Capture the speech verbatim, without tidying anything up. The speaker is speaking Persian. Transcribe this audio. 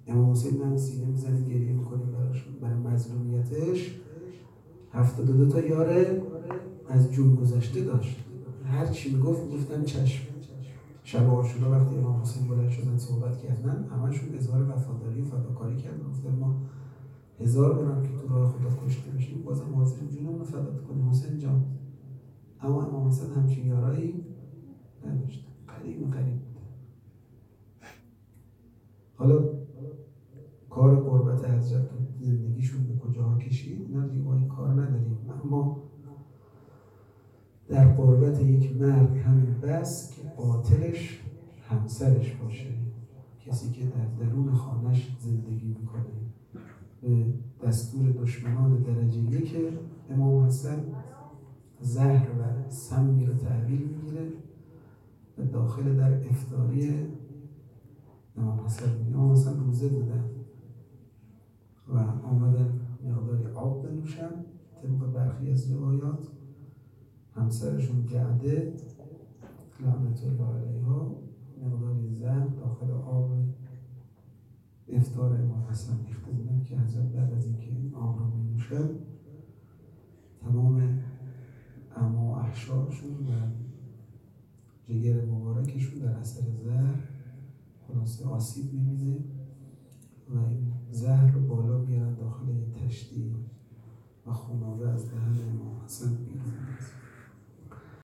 امام حسین هم سینه میزنه گریه میکنه براش برای مظلومیتش. هفتاد و دو تا یاره از جون گذشته داشت، هر چی میگفت گفتن چشم. شب عاشورا وقتی امام حسین بلند شدن صحبت کردن، همشون اظهار وفاداری و فداکاری کردن، گفتن ما هزار بارم که تو راه خدا کشته بشیم بازم حاضریم جونمون رو فدا کنیم حسین جان. اما امام حسین همچین یارایی نداشت، قریب و قریب بود. حالا کار قربت حضرت زندگیشون به کجاها کشید اینا دیگه ما این کار نداریم، اما در قربت یک مرد همین بس که قاتلش همسرش باشه، کسی که در درون خانهش زندگی میکنه. به دستور دشمنان درجه یک امام حسن زهر و سمی رو تحویل میگیره و داخل در افطاری امام حسن میگه. امام حسن روزه بودن و آمدن مقداری آب بنوشن، طبق برخی از روایات همسرشون جعده لعنت الله علیها مقداری زهر داخل آب افطار امام حسن ریخته بودن که حضرت بعد از اینکه این آب رو می‌نوشن تمام اعما و احشاشون و جگر مبارکشون در اثر زهر خلاصه آسیب می‌بینه و این زهر رو بالا میارن داخل یه تشتی و خونابه از دهن امام حسن بیرون می‌ریزه.